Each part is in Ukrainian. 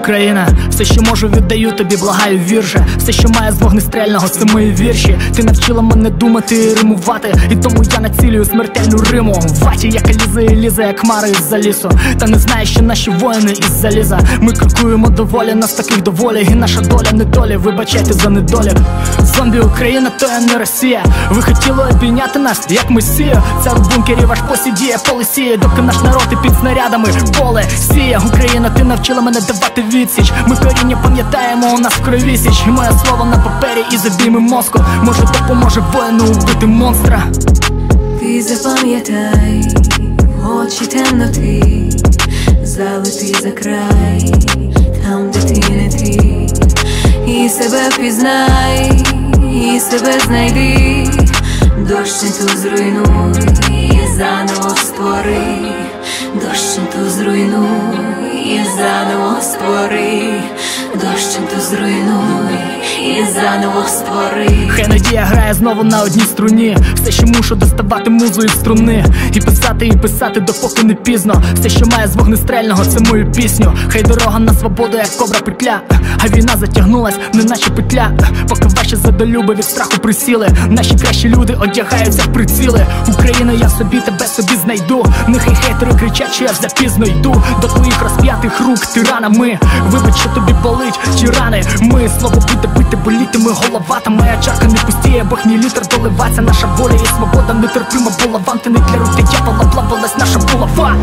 Україна, все, що можу, віддаю тобі, благаю, вірше. Все, що має з вогнестрельного, це мої вірші. Ти навчила мене думати і римувати, і тому я націлюю смертельну риму. В ваті, яка лізе, як хмари із-за лісу. Та не знаєш, що наші воїни із заліза. Ми крокуємо доволі, нас таких доволі. І наша доля недолі, вибачайте за недолік. Зомбі Україна, то я не Росія. Ви хотіли обійняти нас, як Месію. Цар у бункері ваш посідіє, поле сіє, доки наш народ і під снарядами поле сіє. Україна, ти навчила мене давати відсіч. Ми коріння пам'ятаємо, у нас в крові січ. І моє слово на папері і забійми мозку. Може, допоможе воїну убити монстра. Ти запам'ятай, очі темноти, залети за край, там, де ти не ти. І себе впізнай, і себе знайди. Дощенту зруйнуй, і заново створи. Дощенту зруйнуй, і заново створи. Дощенту зруйнуй, і заново створи. Хай надія грає знову на одній струні. Все, що мушу, доставати музу із струни. І писати, допоки не пізно. Все, що має з вогнестрельного, це мою пісню. Хай дорога на свободу, як кобра петля. А війна затягнулась, неначе петля. Поки ваші задолюби від страху присіли. Наші кращі люди одягаються в приціли. Україна, я собі тебе собі знайду. Нехай хейтери кричать, що я запізно йду до твоїх розп'ятих рук тиранами. Вибач, що тобі болить, ті рани. Ми слово бити, болітиме голова. Та моя чарка не пустіє, бо мій літр доливаться. Наша воля і свобода нетерпима була. Вам ти не для рук диявола, плавалась наша булава.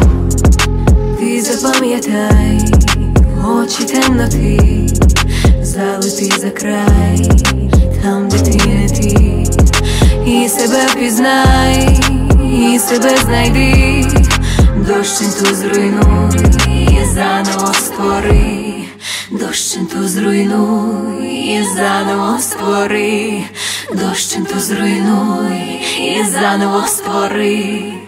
Ти запам'ятай, очі темноти, залети за край, там, де ти не ти. І себе впізнай, і себе знайди. Дощенту зруйнуй, і заново створи. Дощенту зруйнуй, і заново створи. Дощенту зруйнуй, і заново створи.